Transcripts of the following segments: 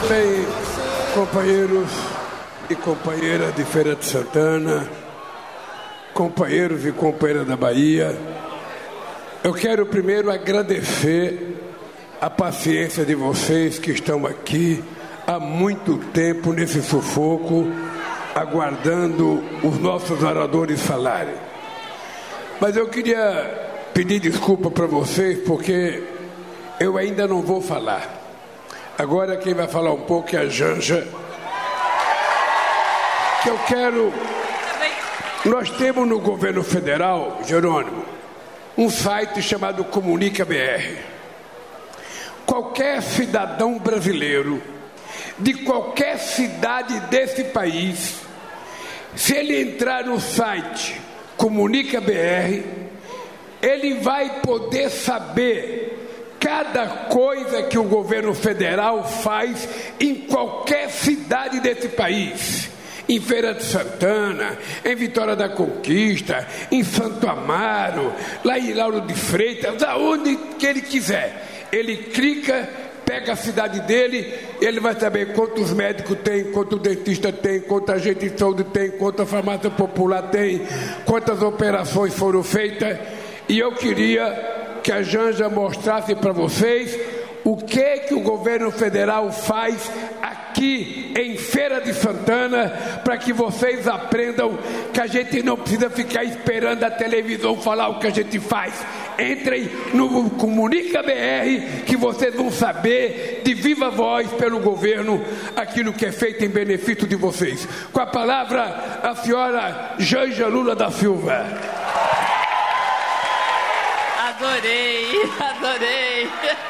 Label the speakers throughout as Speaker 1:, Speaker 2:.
Speaker 1: bem, companheiros e companheiras de Feira de Santana, companheiros e companheiras da Bahia, eu quero primeiro agradecer a paciência de vocês que estão aqui há muito tempo nesse sufoco, aguardando os nossos oradores falarem. Mas eu queria pedir desculpa para vocês, porque eu ainda não vou falar. Agora quem vai falar um pouco é a Janja. Que eu quero... Nós temos no governo federal, Jerônimo, um site chamado Comunica BR. Qualquer cidadão brasileiro, de qualquer cidade desse país, se ele entrar no site Comunica BR, ele vai poder saber cada coisa que o governo federal faz em qualquer cidade desse país. Em Feira de Santana, em Vitória da Conquista, em Santo Amaro, lá em Lauro de Freitas, aonde que ele quiser. Ele clica, pega a cidade dele, ele vai saber quantos médicos tem, quanto dentista tem, quanta agente de saúde tem, quanta farmácia popular tem, quantas operações foram feitas. E eu queria que a Janja mostrasse para vocês o que o governo federal faz aqui em Feira de Santana, para que vocês aprendam que a gente não precisa ficar esperando a televisão falar o que a gente faz. Entrem no Comunica BR, que vocês vão saber de viva voz pelo governo aquilo que é feito em benefício de vocês. Com a palavra, a senhora Janja Lula da Silva.
Speaker 2: Adorei.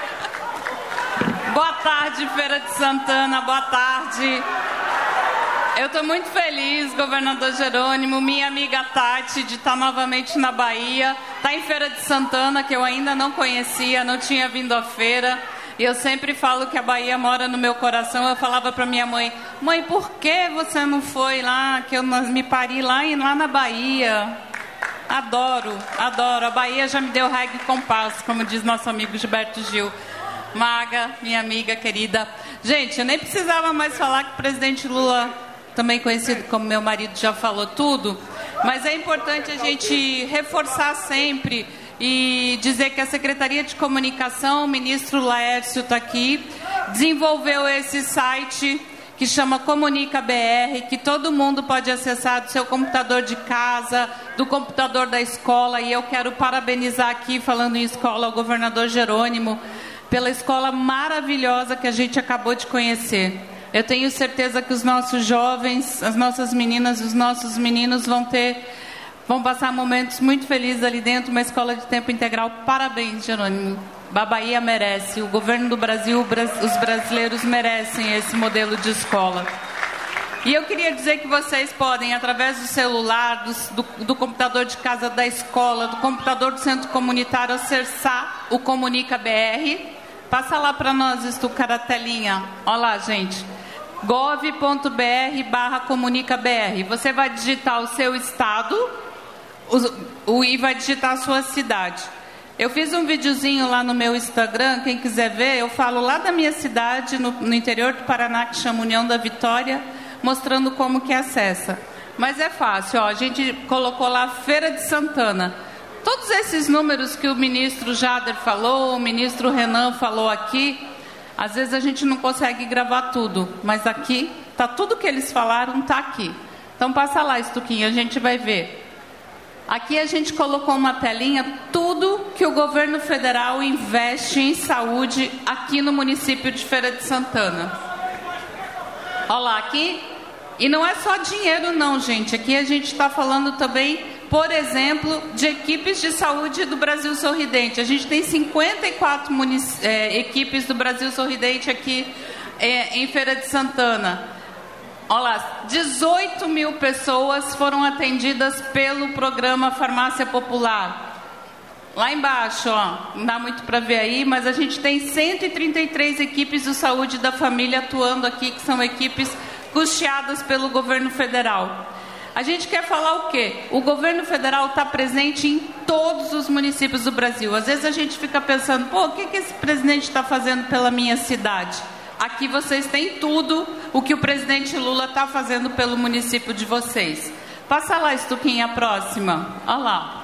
Speaker 2: Boa tarde, Feira de Santana, boa tarde. Eu estou muito feliz, governador Jerônimo, minha amiga Tati, de estar novamente na Bahia. Está em Feira de Santana, que eu ainda não conhecia, não tinha vindo à feira. E eu sempre falo que a Bahia mora no meu coração. Eu falava para minha mãe, mãe, por que você não foi lá, que eu me pari lá na Bahia? Adoro. A Bahia já me deu reggae com paz, como diz nosso amigo Gilberto Gil. Maga, minha amiga querida. Gente, eu nem precisava mais falar que o presidente Lula, também conhecido como meu marido, já falou tudo, mas é importante a gente reforçar sempre e dizer que a Secretaria de Comunicação, o ministro Laércio está aqui, desenvolveu esse site que chama Comunica BR, que todo mundo pode acessar do seu computador de casa, do computador da escola, e eu quero parabenizar aqui, falando em escola, o governador Jerônimo, pela escola maravilhosa que a gente acabou de conhecer. Eu tenho certeza que os nossos jovens, as nossas meninas e os nossos meninos vão passar momentos muito felizes ali dentro, uma escola de tempo integral. Parabéns, Jerônimo. A Bahia merece, o governo do Brasil, os brasileiros merecem esse modelo de escola. E eu queria dizer que vocês podem, através do celular, do computador de casa da escola, do computador do centro comunitário, acessar o Comunica BR. Passa lá para nós, Estucar, a telinha. Olha lá, gente. gov.br/comunicabr. Você vai digitar o seu estado e vai digitar a sua cidade. Eu fiz um videozinho lá no meu Instagram, quem quiser ver, eu falo lá da minha cidade, no interior do Paraná, que chama União da Vitória, mostrando como que acessa. Mas é fácil, ó, a gente colocou lá Feira de Santana. Todos esses números que o ministro Jader falou, o ministro Renan falou aqui, às vezes a gente não consegue gravar tudo, mas aqui, tá tudo que eles falaram, tá aqui. Então passa lá, Estuquinha, a gente vai ver. Aqui a gente colocou uma telinha, tudo que o governo federal investe em saúde aqui no município de Feira de Santana. Olha lá, aqui, e não é só dinheiro não, gente, aqui a gente está falando também, por exemplo, de equipes de saúde do Brasil Sorridente. A gente tem 54 equipes do Brasil Sorridente aqui em Feira de Santana. Olha lá, 18 mil pessoas foram atendidas pelo programa Farmácia Popular. Lá embaixo, ó, não dá muito para ver aí, mas a gente tem 133 equipes de saúde da família atuando aqui, que são equipes custeadas pelo governo federal. A gente quer falar o quê? O governo federal está presente em todos os municípios do Brasil. Às vezes a gente fica pensando, pô, o que esse presidente está fazendo pela minha cidade? aqui vocês têm tudo o que o presidente Lula está fazendo pelo município de vocês. Passa lá, Stuquinha, a próxima. Olha lá.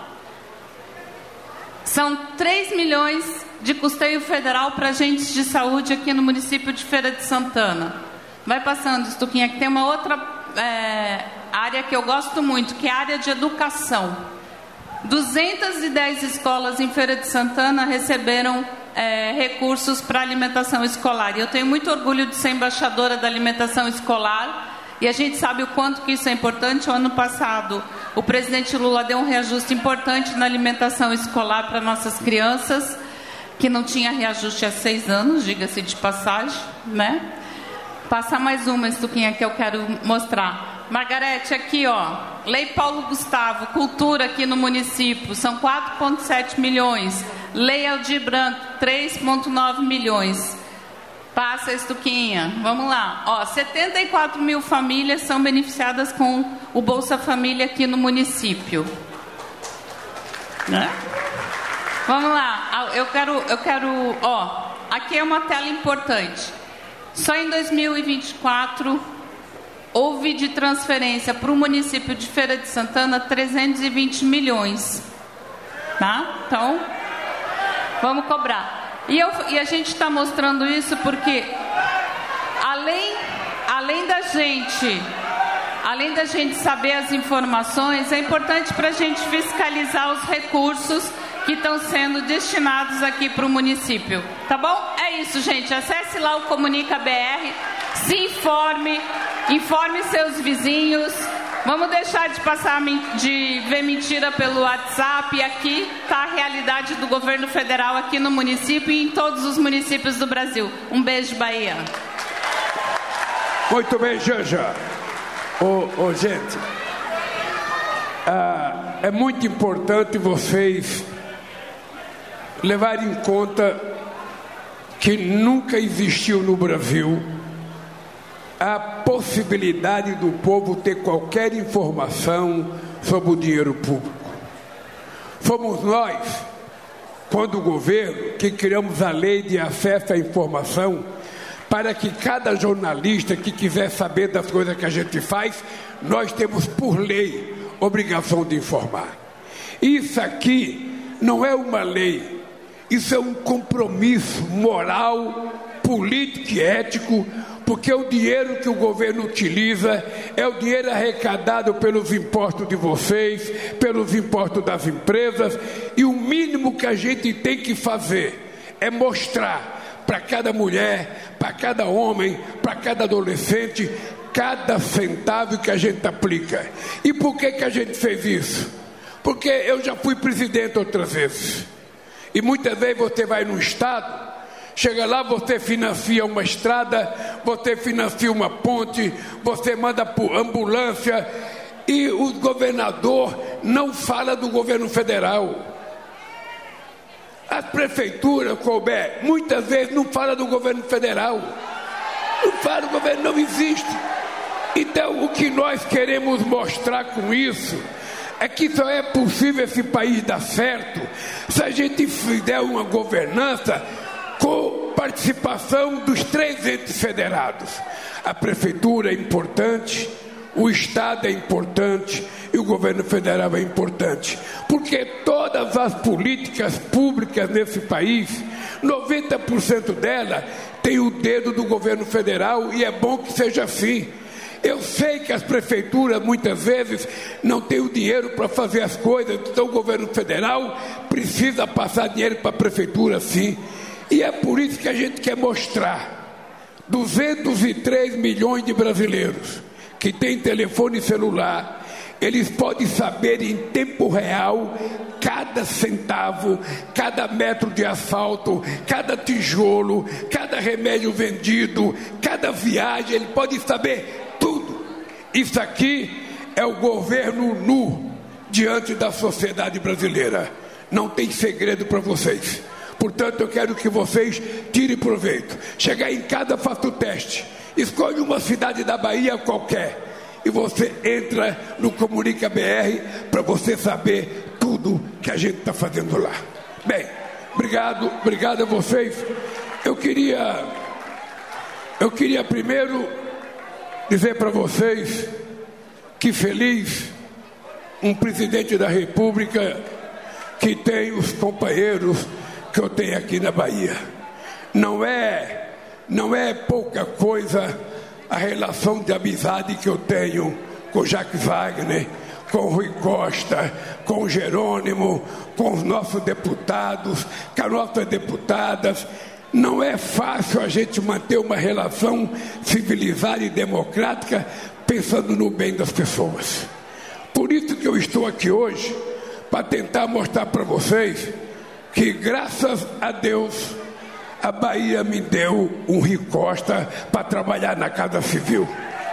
Speaker 2: São 3 milhões de custeio federal para agentes de saúde aqui no município de Feira de Santana. Vai passando, Stuquinha, que tem uma outra área que eu gosto muito, que é a área de educação. 210 escolas em Feira de Santana receberam recursos para alimentação escolar. E eu tenho muito orgulho de ser embaixadora da alimentação escolar. E a gente sabe o quanto que isso é importante. O ano passado, o presidente Lula deu um reajuste importante na alimentação escolar para nossas crianças, que não tinha reajuste há 6 anos, diga-se de passagem, né? Passa mais uma, Stuquinha, que eu quero mostrar. Margarete, aqui, ó. Lei Paulo Gustavo, cultura aqui no município, são 4,7 milhões. Lei Aldir Blanc, 3,9 milhões. Passa, Stuquinha. Vamos lá. Ó, 74 mil famílias são beneficiadas com o Bolsa Família aqui no município. Né? Vamos lá. Eu quero, ó, aqui é uma tela importante. Só em 2024 houve de transferência para o município de Feira de Santana 320 milhões. Tá? Então, vamos cobrar. E a gente está mostrando isso porque, além da gente saber as informações, é importante para a gente fiscalizar os recursos que estão sendo destinados aqui para o município. Tá bom? É isso, gente. Acesse lá o Comunica BR, se informe seus vizinhos. Vamos deixar de ver mentira pelo WhatsApp. E aqui está a realidade do governo federal aqui no município e em todos os municípios do Brasil. Um beijo, Bahia.
Speaker 1: Muito bem, Janja. Gente, é muito importante vocês levarem em conta que nunca existiu no Brasil a possibilidade do povo ter qualquer informação sobre o dinheiro público. Fomos nós, quando o governo, que criamos a lei de acesso à informação, para que cada jornalista que quiser saber das coisas que a gente faz, nós temos por lei obrigação de informar. Isso aqui não é uma lei, isso é um compromisso moral, político e ético, porque o dinheiro que o governo utiliza é o dinheiro arrecadado pelos impostos de vocês, pelos impostos das empresas, e o mínimo que a gente tem que fazer é mostrar para cada mulher, para cada homem, para cada adolescente, cada centavo que a gente aplica. E por que a gente fez isso? Porque eu já fui presidente outras vezes, e muitas vezes você vai no estado, chega lá, você financia uma estrada, você financia uma ponte, você manda por ambulância, e o governador não fala do governo federal. As prefeituras, Colbert, muitas vezes não fala do governo federal. Não fala, o governo não existe. Então, o que nós queremos mostrar com isso é que só é possível esse país dar certo se a gente fizer uma governança com participação dos 3 entes federados. A prefeitura é importante, o estado é importante e o governo federal é importante, porque todas as políticas públicas nesse país, 90% dela tem o dedo do governo federal, e é bom que seja assim. Eu sei que as prefeituras muitas vezes não têm o dinheiro para fazer as coisas, então o governo federal precisa passar dinheiro para a prefeitura, sim. E é por isso que a gente quer mostrar 203 milhões de brasileiros que têm telefone celular, eles podem saber em tempo real cada centavo, cada metro de asfalto, cada tijolo, cada remédio vendido, cada viagem, ele pode saber tudo. Isso aqui é o governo nu diante da sociedade brasileira. Não tem segredo para vocês. Portanto, eu quero que vocês tirem proveito. Chegar em casa, faça o teste. Escolhe uma cidade da Bahia qualquer e você entra no Comunica BR para você saber tudo que a gente está fazendo lá. Bem, obrigado a vocês. Eu queria Eu queria primeiro dizer para vocês que feliz um presidente da República que tem os companheiros que eu tenho aqui na Bahia. Não é pouca coisa a relação de amizade que eu tenho com o Jacques Wagner, com o Rui Costa, com o Jerônimo, com os nossos deputados, com as nossas deputadas. Não é fácil a gente manter uma relação civilizada e democrática pensando no bem das pessoas. Por isso que eu estou aqui hoje, para tentar mostrar para vocês que, graças a Deus, a Bahia me deu um Rui Costa para trabalhar na Casa Civil.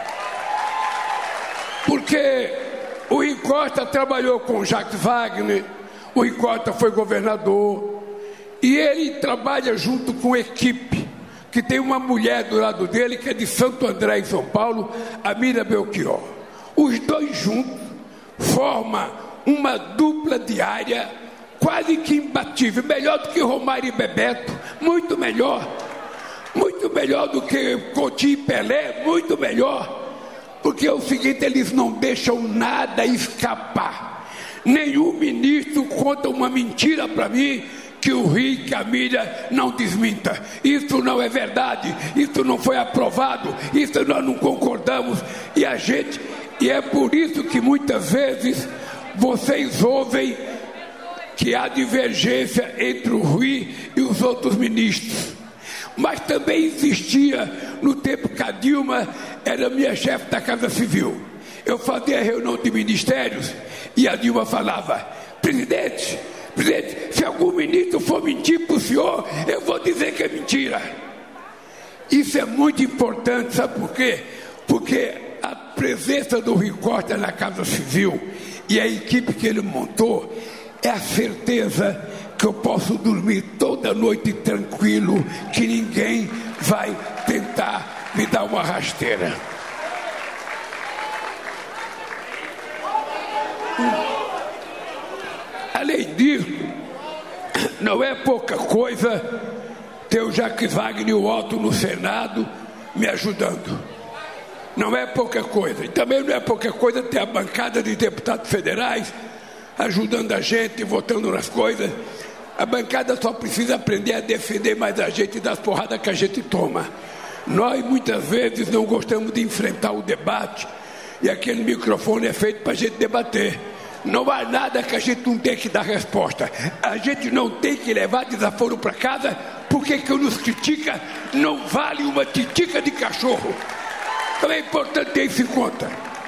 Speaker 1: Porque o Rui Costa trabalhou com o Jacques Wagner, o Rui Costa foi governador, e ele trabalha junto com equipe, que tem uma mulher do lado dele, que é de Santo André, em São Paulo, a Mira Belchior. Os dois juntos formam uma dupla diária quase que imbatível, melhor do que Romário e Bebeto, muito melhor do que Coutinho e Pelé, muito melhor. Porque é o seguinte, eles não deixam nada escapar. Nenhum ministro conta uma mentira para mim que o Rui e a Miriam não desminta. Isso não é verdade, isso não foi aprovado, isso nós não concordamos. E é por isso que muitas vezes vocês ouvem que há divergência entre o Rui e os outros ministros. Mas também existia, no tempo que a Dilma era minha chefe da Casa Civil. Eu fazia reunião de ministérios e a Dilma falava: presidente, se algum ministro for mentir para o senhor, eu vou dizer que é mentira. Isso é muito importante, sabe por quê? Porque a presença do Rui Costa na Casa Civil e a equipe que ele montou é a certeza que eu posso dormir toda noite tranquilo, que ninguém vai tentar me dar uma rasteira. Além disso, não é pouca coisa ter o Jacques Wagner e o Otto no Senado me ajudando. Não é pouca coisa. E também não é pouca coisa ter a bancada de deputados federais ajudando a gente, votando nas coisas. A bancada só precisa aprender a defender mais a gente das porradas que a gente toma. Nós muitas vezes não gostamos de enfrentar o debate, e aquele microfone é feito para a gente debater. Não há nada que a gente não tenha que dar resposta. A gente não tem que levar desaforo para casa, porque quem nos critica não vale uma titica de cachorro. Então é importante ter isso em conta.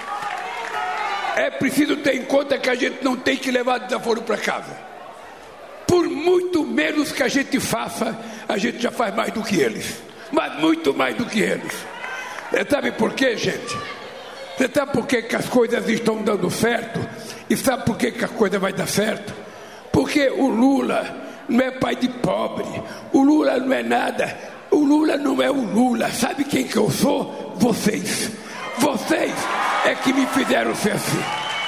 Speaker 1: É preciso ter em conta que a gente não tem que levar desaforo para casa. Por muito menos que a gente faça, a gente já faz mais do que eles. Mas muito mais do que eles. Sabe por quê, gente? Você sabe por que as coisas estão dando certo? E sabe por que a coisa vai dar certo? Porque o Lula não é pai de pobre. O Lula não é nada. O Lula não é o Lula. Sabe quem que eu sou? Vocês. Vocês é que me fizeram ser assim.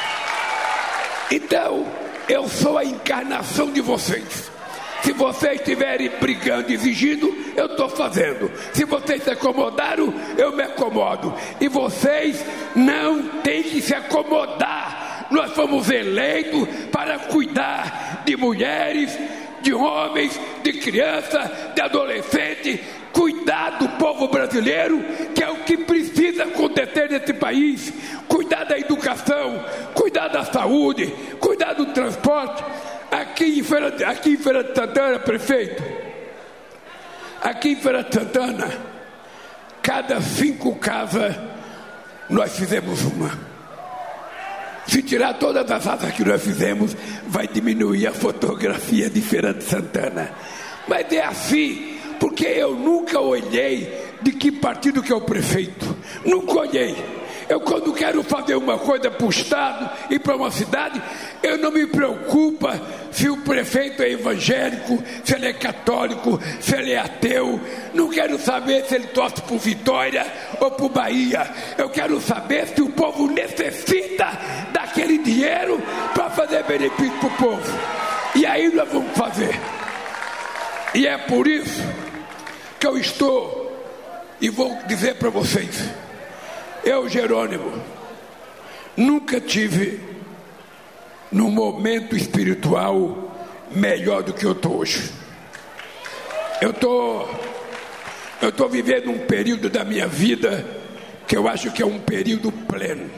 Speaker 1: Então, eu sou a encarnação de vocês. Se vocês estiverem brigando, exigindo, eu estou fazendo. Se vocês se acomodaram, eu me acomodo. E vocês não têm que se acomodar. Nós fomos eleitos para cuidar de mulheres, de homens, de crianças, de adolescentes. Cuidar do povo brasileiro, que é o que precisa acontecer nesse país. Cuidar da educação, cuidar da saúde, cuidar do transporte. Aqui em Feira de Santana, prefeito, aqui em Feira de Santana, cada 5 casas nós fizemos uma. Se tirar todas as casas que nós fizemos, vai diminuir a fotografia de Feira de Santana. Mas é assim, porque eu nunca olhei de que partido que é o prefeito. Nunca olhei. Eu, quando quero fazer uma coisa para o Estado e para uma cidade, eu não me preocupo se o prefeito é evangélico, se ele é católico, se ele é ateu. Não quero saber se ele torce por Vitória ou por Bahia. Eu quero saber se o povo necessita daquele dinheiro para fazer benefício para o povo. E aí nós vamos fazer. E é por isso que eu estou E vou dizer para vocês, eu, Jerônimo, nunca tive num momento espiritual melhor do que eu estou hoje. Eu estou vivendo um período da minha vida que eu acho que é um período pleno.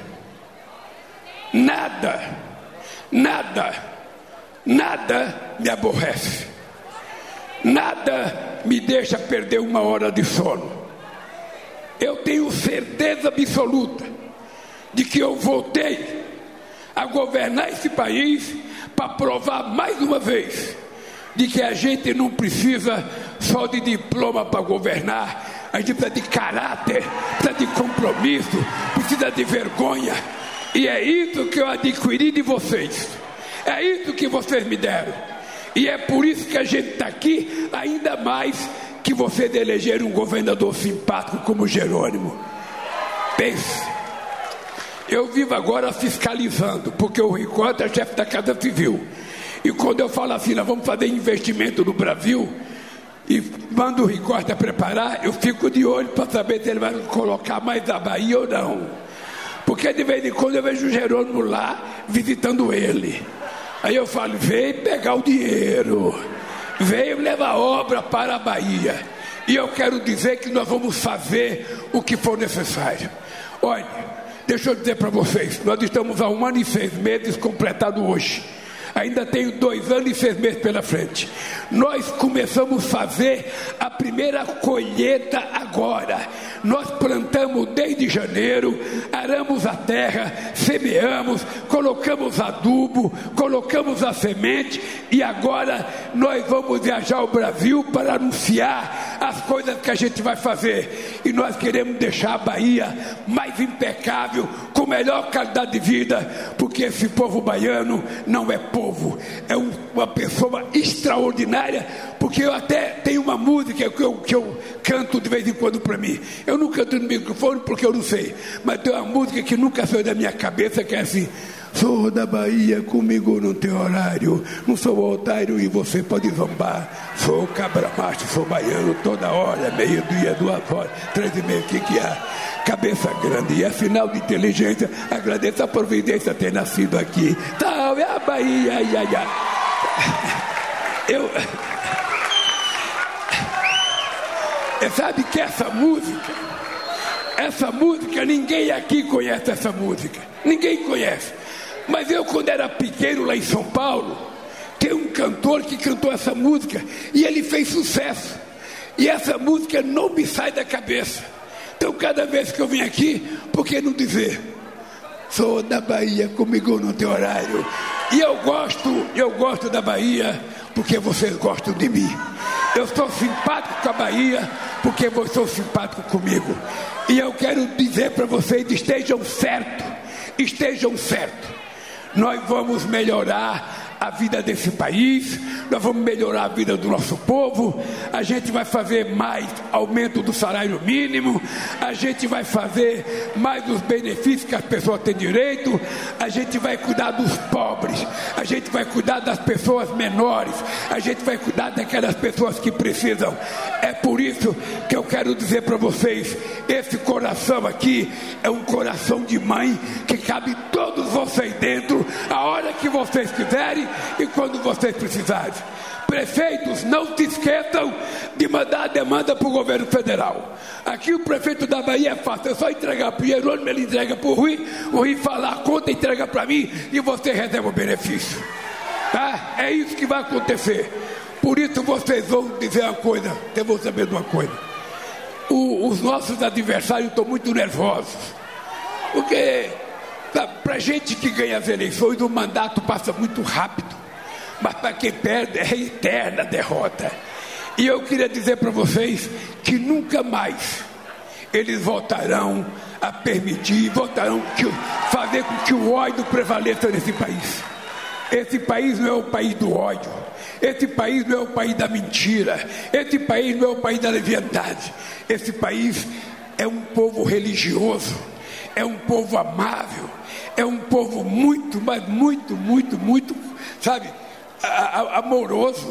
Speaker 1: Nada me aborrece. Nada me deixa perder uma hora de sono. Eu tenho certeza absoluta de que eu voltei a governar esse país para provar mais uma vez de que a gente não precisa só de diploma para governar. A gente precisa de caráter, precisa de compromisso, precisa de vergonha. E é isso que eu adquiri de vocês. É isso que vocês me deram. E é por isso que a gente está aqui, ainda mais que vocês elegeram um governador simpático como Jerônimo. Pense, eu vivo agora fiscalizando, porque o Rui Costa é chefe da Casa Civil. E quando eu falo assim, nós vamos fazer investimento no Brasil, e mando o Rui Costa preparar, eu fico de olho para saber se ele vai colocar mais a Bahia ou não. Porque de vez em quando eu vejo o Jerônimo lá visitando ele. Aí eu falo, veio pegar o dinheiro, veio levar obra para a Bahia. E eu quero dizer que nós vamos fazer o que for necessário. Olha, deixa eu dizer para vocês, nós estamos há 1 ano e 6 meses completado hoje. Ainda tenho 2 anos e 6 meses pela frente. Nós começamos a fazer a primeira colheita agora. Nós plantamos desde janeiro, aramos a terra, semeamos, colocamos adubo, colocamos a semente e agora nós vamos viajar ao Brasil para anunciar as coisas que a gente vai fazer. E nós queremos deixar a Bahia mais impecável, com melhor qualidade de vida, porque esse povo baiano não é povo, é uma pessoa extraordinária. Porque eu até tenho uma música que eu canto de vez em quando para mim. Eu não canto no microfone porque eu não sei, mas tem uma música que nunca saiu da minha cabeça, que é assim: sou da Bahia, comigo não tem horário, não sou otário e você pode zombar. Sou cabra macho, sou baiano toda hora, meio-dia, 2 horas, 3h30, que há? Cabeça grande e é sinal de inteligência. Agradeço a providência ter nascido aqui. Tal é a Bahia, ai, ai, ai. Sabe que essa música, ninguém aqui conhece essa música. Ninguém conhece. Mas eu, quando era pequeno lá em São Paulo, tem um cantor que cantou essa música e ele fez sucesso. E essa música não me sai da cabeça. Então, cada vez que eu venho aqui, por que não dizer? Sou da Bahia, comigo não tem horário. E eu gosto da Bahia porque vocês gostam de mim. Eu sou simpático com a Bahia porque vocês são simpáticos comigo. E eu quero dizer para vocês, estejam certos. Nós vamos melhorar a vida desse país, nós vamos melhorar a vida do nosso povo, a gente vai fazer mais aumento do salário mínimo, a gente vai fazer mais os benefícios que as pessoas têm direito, a gente vai cuidar dos pobres, a gente vai cuidar das pessoas menores, a gente vai cuidar daquelas pessoas que precisam. É por isso que eu quero dizer para vocês, esse coração aqui é um coração de mãe que cabe todos vocês dentro, a hora que vocês quiserem e quando vocês precisarem. Prefeitos, não se esqueçam de mandar a demanda para o governo federal. Aqui o prefeito da Bahia é fácil, é só entregar para o Jerônimo, ele entrega para o Rui falar a conta, entrega para mim e você recebe o benefício. Tá? É isso que vai acontecer. Por isso vocês vão dizer uma coisa, eu vou saber de uma coisa. Os nossos adversários estão muito nervosos, porque para gente que ganha as eleições, o mandato passa muito rápido, mas para quem perde é eterna derrota. E eu queria dizer para vocês que nunca mais eles voltarão a permitir, voltarão a fazer com que o ódio prevaleça nesse país. Esse país não é o país do ódio, esse país não é o país da mentira, esse país não é o país da leviandade. Esse país é um povo religioso, é um povo amável, é um povo muito, mas muito, sabe, amoroso.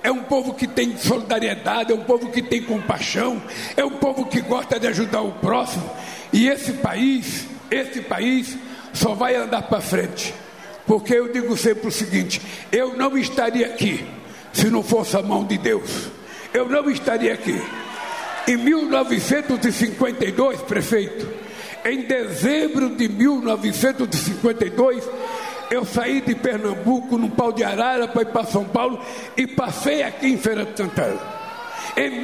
Speaker 1: é um povo que tem solidariedade, é um povo que tem compaixão, é um povo que gosta de ajudar o próximo. E esse país só vai andar para frente, porque eu digo sempre o seguinte: eu não estaria aqui se não fosse a mão de Deus. Eu não estaria aqui. Em 1952, prefeito, em dezembro de 1952, eu saí de Pernambuco num pau de arara para ir para São Paulo e passei aqui em Feira de Santana, em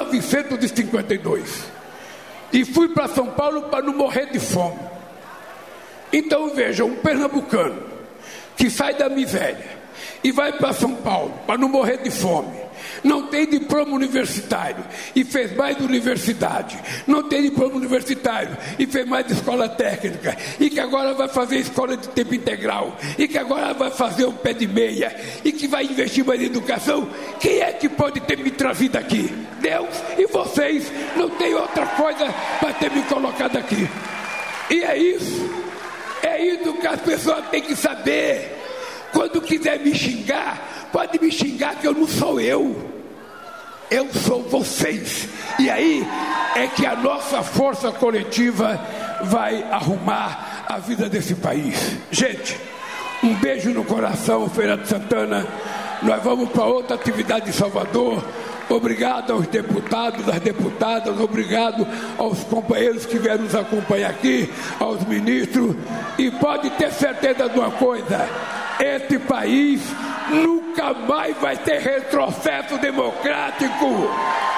Speaker 1: 1952, e fui para São Paulo para não morrer de fome. Então veja, um pernambucano que sai da miséria e vai para São Paulo para não morrer de fome, não tem diploma universitário e fez mais universidade, não tem diploma universitário e fez mais escola técnica, e que agora vai fazer escola de tempo integral, e que agora vai fazer um pé de meia, e que vai investir mais em educação. Quem é que pode ter me trazido aqui? Deus e vocês. Não tem outra coisa para ter me colocado aqui. E é isso que as pessoas têm que saber. Quando quiser me xingar, pode me xingar, que eu não sou eu sou vocês. E aí é que a nossa força coletiva vai arrumar a vida desse país. Gente, um beijo no coração, Feira de Santana. Nós vamos para outra atividade em Salvador. Obrigado aos deputados, às deputadas, obrigado aos companheiros que vieram nos acompanhar aqui, aos ministros. E pode ter certeza de uma coisa: esse país nunca mais vai ter retrocesso democrático.